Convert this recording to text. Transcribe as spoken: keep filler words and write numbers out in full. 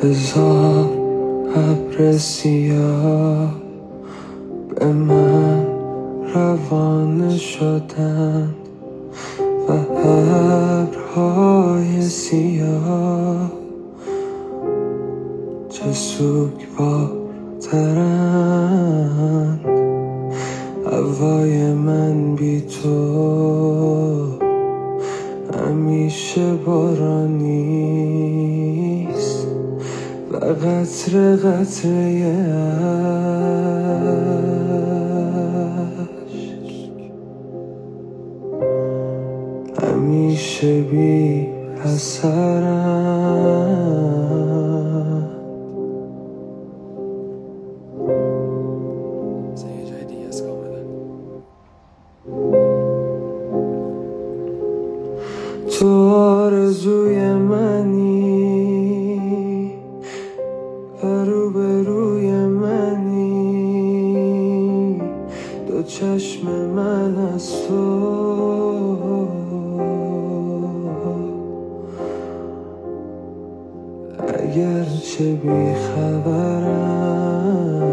هزار ابر سیاه به من روانه شدند و ابرهای سیاه چه سوگوارترند. هوای من بی تو همیشه بارانیست و قطره قطره اشک همیشه بی اثرند. یه جای دیگه از کاملا تو آرزوی منی و روبروی منی، دو چشم من از تو اگرچه بی خبرم.